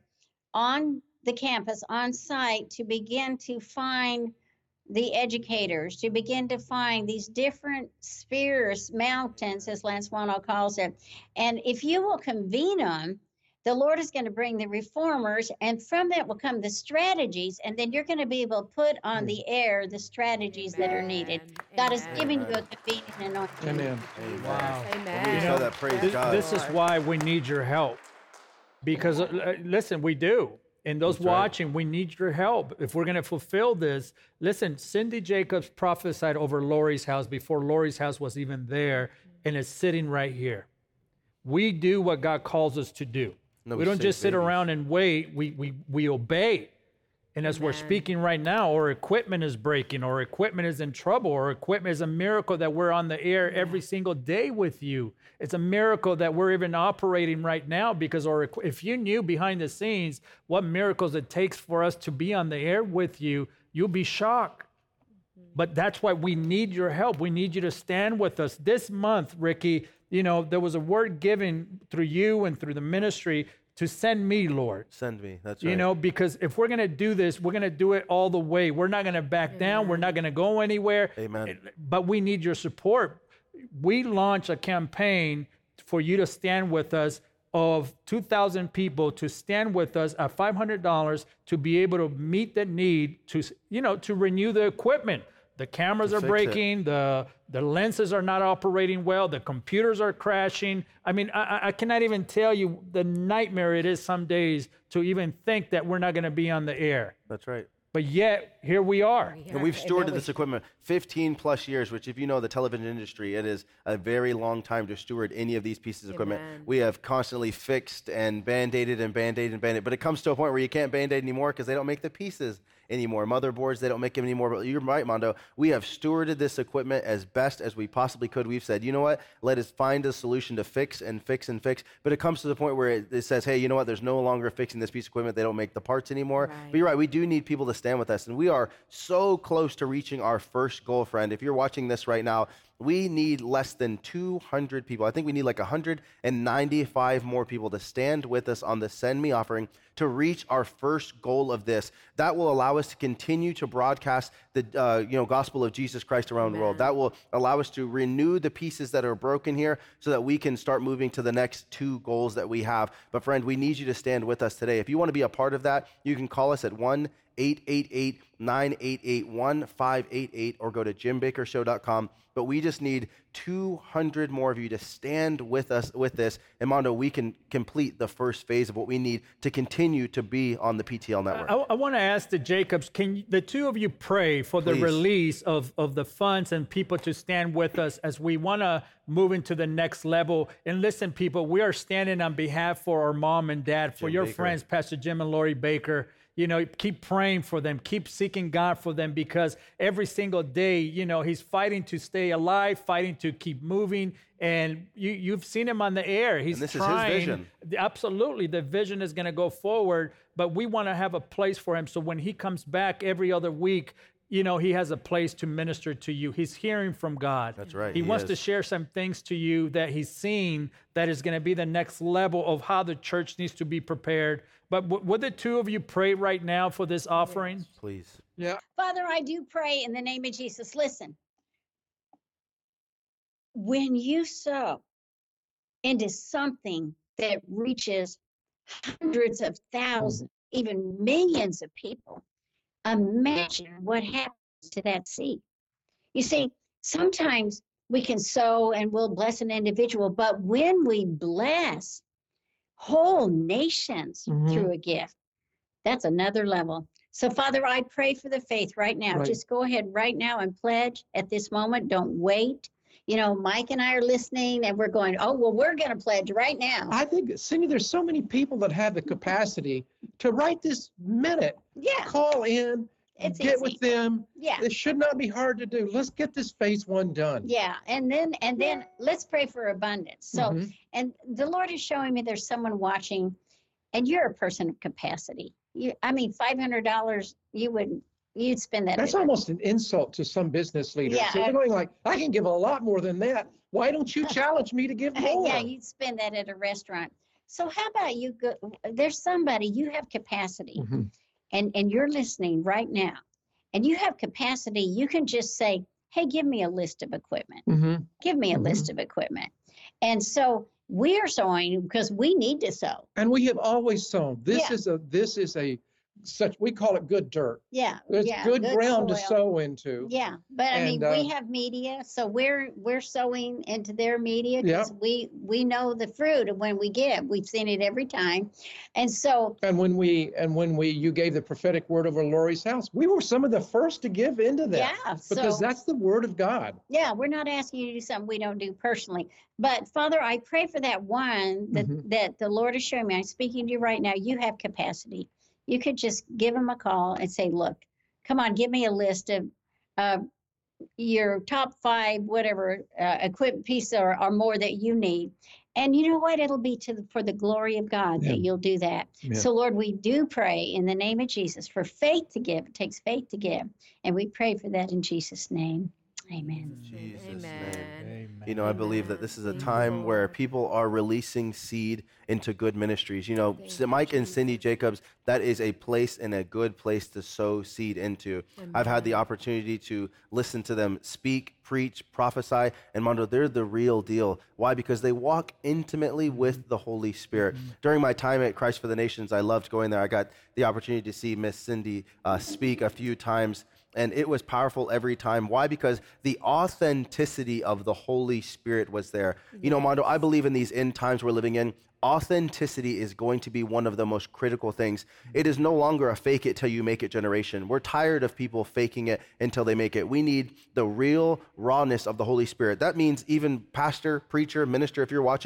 on the campus, on site, to begin to find the educators, to begin to find these different spheres, mountains, as Lance Wano calls it. And if you will convene them, the Lord is going to bring the reformers, and from that will come the strategies, and then you're going to be able to put on the air the strategies that are needed. God is giving you a convening anointing. Amen. Wow. Amen. We saw that, praise God. This is why we need your help. Because, listen, we do. And those watching, we need your help. If we're going to fulfill this, listen, Cindy Jacobs prophesied over Lori's house before Lori's house was even there, and it's sitting right here. We do what God calls us to do. No, we don't just sit around and wait. We obey. And as we're speaking right now, our equipment is breaking, our equipment is in trouble, our equipment is a miracle that we're on the air every single day with you. It's a miracle that we're even operating right now because if you knew behind the scenes what miracles it takes for us to be on the air with you, you'll be shocked. But that's why we need your help. We need you to stand with us. This month, Ricky, there was a word given through you and through the ministry to send me, Lord. Send me, that's right. Because if we're going to do this, we're going to do it all the way. We're not going to back down. We're not going to go anywhere. Amen. But we need your support. We launch a campaign for you to stand with us of 2,000 people to stand with us at $500 to be able to meet the need to renew the equipment. The cameras are breaking, the lenses are not operating well, the computers are crashing. I mean, I cannot even tell you the nightmare it is some days to even think that we're not going to be on the air. That's right. But yet, here we are. And we've stewarded this equipment 15 plus years, which if you know the television industry, it is a very long time to steward any of these pieces of equipment. We have constantly fixed and Band-Aided and Band-Aided and Band-Aided, but it comes to a point where you can't Band-Aid anymore because they don't make the pieces anymore. Motherboards, they don't make them anymore. But you're right, Mondo. We have stewarded this equipment as best as we possibly could. We've said, you know what? Let us find a solution to fix and fix and fix. But it comes to the point where it says, hey, you know what? There's no longer fixing this piece of equipment. They don't make the parts anymore. Right. But you're right. We do need people to stand with us. And we are so close to reaching our first goal, friend. If you're watching this right now, we need less than 200 people. I think we need like 195 more people to stand with us on the Send Me offering to reach our first goal of this. That will allow us to continue to broadcast the gospel of Jesus Christ around the world. That will allow us to renew the pieces that are broken here so that we can start moving to the next 2 goals that we have. But friend, we need you to stand with us today. If you want to be a part of that, you can call us at 1-888-988-1588 or go to jimbakershow.com. But we just need 200 more of you to stand with us with this. And Mondo, we can complete the first phase of what we need to continue to be on the PTL network. I want to ask the Jacobs, can the two of you pray for the release of the funds and people to stand with us as we want to move into the next level? And listen, people, we are standing on behalf for our mom and dad, for your friends, Pastor Jim and Lori Baker. You know, keep praying for them, keep seeking God for them, because every single day, you know, he's fighting to stay alive, fighting to keep moving. And you've seen him on the air. He's and this trying. Is his vision. Absolutely. The vision is going to go forward, but we want to have a place for him. So when he comes back every other week, you know, he has a place to minister to you. He's hearing from God. That's right. He wants to share some things to you that he's seen that is going to be the next level of how the church needs to be prepared. But would the two of you pray right now for this offering? Please. Yeah. Father, I do pray in the name of Jesus. Listen, when you sow into something that reaches hundreds of thousands, even millions of people, imagine what happens to that seed. You see, sometimes we can sow and we'll bless an individual, but when we bless whole nations through a gift, that's another level. So, Father, I pray for the faith right now. Right. Just go ahead right now and pledge at this moment. Don't wait. You know, Mike and I are listening and we're going, oh, well, we're going to pledge right now. I think, Cindy, there's so many people that have the capacity to right this minute. Yeah. Call in, It's get easy. with them. Yeah. It should not be hard to do. Let's get this phase 1 done. Yeah. And then let's pray for abundance. So, Mhm. and the Lord is showing me there's someone watching and you're a person of capacity. $500, you'd spend that. That's almost an insult to some business leaders. Yeah. So they're going like, I can give a lot more than that. Why don't you challenge me to give more? Yeah, you'd spend that at a restaurant. So how about you go, there's somebody, you have capacity Mhm. and you're listening right now and you have capacity. You can just say, hey, give me a list of equipment. Mhm. Give me a list of equipment. And so we're sowing because we need to sow. And we have always sown. This Yeah. is a such, we call it good dirt. Yeah. It's yeah, good ground to soil. sow into. Yeah, but I mean, And, we have media, so we're sowing into their media because we know the fruit of when we give. We've seen it every time, and so And when you gave the prophetic word over Lori's house, we were some of the first to give into that. yeah, Because so that's the word of God. yeah, we're not asking you to do something we don't do personally. But Father, I pray for that one that the Lord is showing me. I'm speaking to you right now. You have capacity. You could just give them a call and say, look, come on, give me a list of your top 5, whatever, equipment piece or more that you need. And you know what? It'll be for the glory of God that you'll do that. Yeah. So Lord, we do pray in the name of Jesus for faith to give. It takes faith to give. And we pray for that in Jesus' name. Amen. Jesus' Amen. name. You know, I believe that this is a time where people are releasing seed into good ministries. You know, Mike and Cindy Jacobs, that is a place and a good place to sow seed into. I've had the opportunity to listen to them speak, preach, prophesy, and Mondo, they're the real deal. Why? Because they walk intimately with the Holy Spirit. During my time at Christ for the Nations, I loved going there. I got the opportunity to see Miss Cindy speak a few times. And it was powerful every time. Why? Because the authenticity of the Holy Spirit was there. You know, Mondo, I believe in these end times we're living in, authenticity is going to be one of the most critical things. It is no longer a fake it till you make it generation. We're tired of people faking it until they make it. We need the real rawness of the Holy Spirit. That means even pastor, preacher, minister, if you're watching,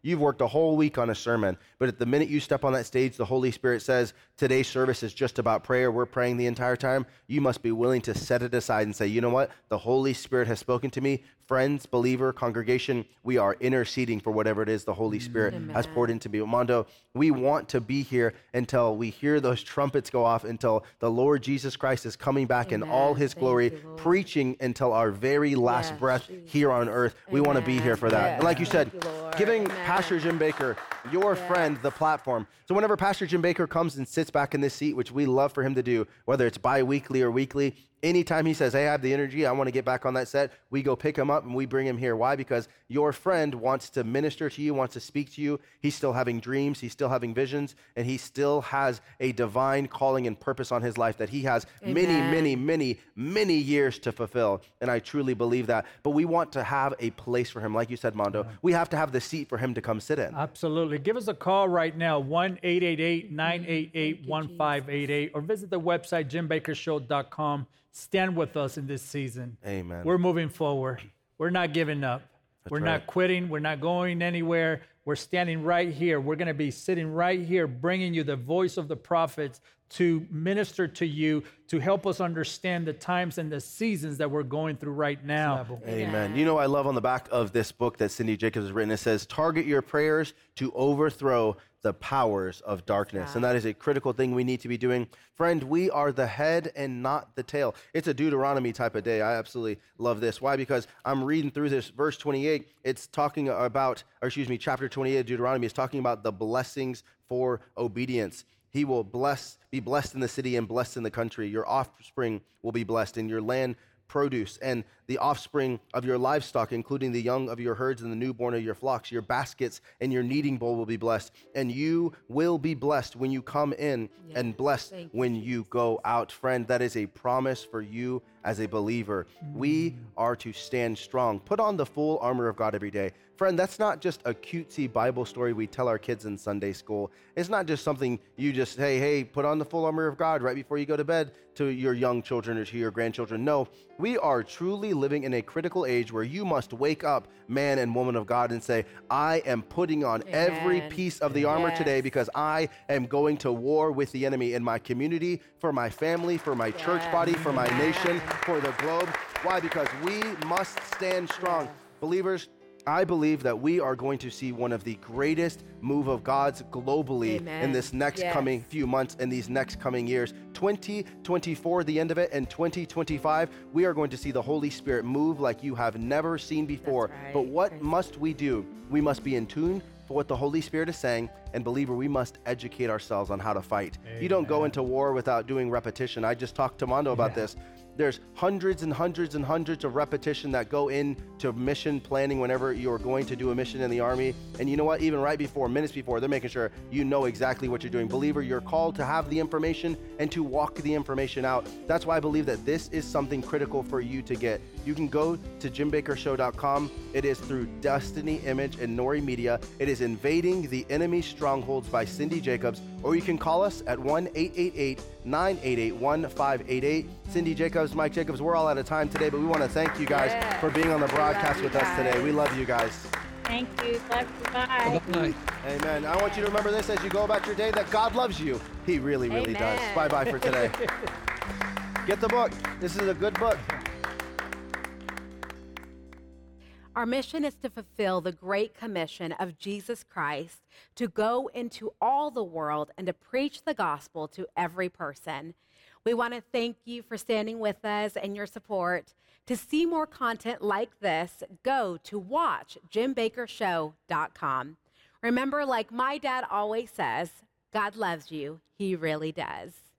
You've worked a whole week on a sermon, but at the minute you step on that stage, the Holy Spirit says, today's service is just about prayer. We're praying the entire time. You must be willing to set it aside and say, you know what? The Holy Spirit has spoken to me. Friends, believer, congregation, we are interceding for whatever it is the Holy Spirit has poured into me. Mondo, we want to be here until we hear those trumpets go off, until the Lord Jesus Christ is coming back in all his glory, preaching until our very last breath here on earth. We want to be here for that. And like you said, giving Pastor Jim Bakker, your friend, the platform. So whenever Pastor Jim Bakker comes and sits back in this seat, which we love for him to do, whether it's bi-weekly or weekly, anytime he says, hey, I have the energy, I want to get back on that set, we go pick him up and we bring him here. Why? Because your friend wants to minister to you, wants to speak to you. He's still having dreams, he's still having visions, and he still has a divine calling and purpose on his life that he has many years to fulfill. And I truly believe that. But we want to have a place for him. Like you said, Mondo, we have to have the seat for him to come sit in. Absolutely. Give us a call right now, 1-888-988-1588, or visit the website, jimbakkershow.com. Stand with us in this season. Amen. We're moving forward. We're not giving up. We're not quitting. We're not going anywhere. We're standing right here. We're going to be sitting right here, bringing you the voice of the prophets to minister to you, to help us understand the times and the seasons that we're going through right now. Amen. You know, I love on the back of this book that Cindy Jacobs has written, it says, target your prayers to overthrow the powers of darkness. And that is a critical thing we need to be doing. Friend, we are the head and not the tail. It's a Deuteronomy type of day. I absolutely love this. Why? Because I'm reading through this verse 28. It's talking about, chapter 28 of Deuteronomy is talking about the blessings for obedience. He will be blessed in the city and blessed in the country. Your offspring will be blessed in your land produce, and the offspring of your livestock, including the young of your herds and the newborn of your flocks. Your baskets and your kneading bowl will be blessed, and you will be blessed when you come in and blessed when you go out. Friend, that is a promise for you as a believer. We are to stand strong. Put on the full armor of God every day. Friend, that's not just a cutesy Bible story we tell our kids in Sunday school. It's not just something you just, hey, put on the full armor of God right before you go to bed to your young children or to your grandchildren. No, we are truly living in a critical age where you must wake up, man and woman of God, and say, I am putting on every piece of the armor today because I am going to war with the enemy in my community, for my family, for my church body, for my nation, for the globe. Why? Because we must stand strong. Believers, I believe that we are going to see one of the greatest move of God's globally in this next coming few months and these next coming years. 2024, the end of it, and 2025, we are going to see the Holy Spirit move like you have never seen before. But what must we do? We must be in tune for what the Holy Spirit is saying, and believer, we must educate ourselves on how to fight. You don't go into war without doing repetition. I just talked to Mondo about this. There's hundreds and hundreds and hundreds of repetition that go into mission planning whenever you're going to do a mission in the Army. And you know what? Even right before, minutes before, they're making sure you know exactly what you're doing. Believer, you're called to have the information and to walk the information out. That's why I believe that this is something critical for you to get. You can go to jimbakkershow.com. It is through Destiny Image and Nori Media. It is Invading the Enemy Strongholds by Cindy Jacobs. Or you can call us at 1-888-988-1588. Cindy Jacobs, Mike Jacobs, we're all out of time today, but we want to thank you guys for being on the broadcast with us today. We love you guys. Thank you. Love you. Bye. Bye. Amen. I want you to remember this as you go about your day, that God loves you. He really, really does. Bye-bye for today. Get the book. This is a good book. Our mission is to fulfill the great commission of Jesus Christ to go into all the world and to preach the gospel to every person. We want to thank you for standing with us and your support. To see more content like this, go to watchjimbakkershow.com. Remember, like my dad always says, God loves you. He really does.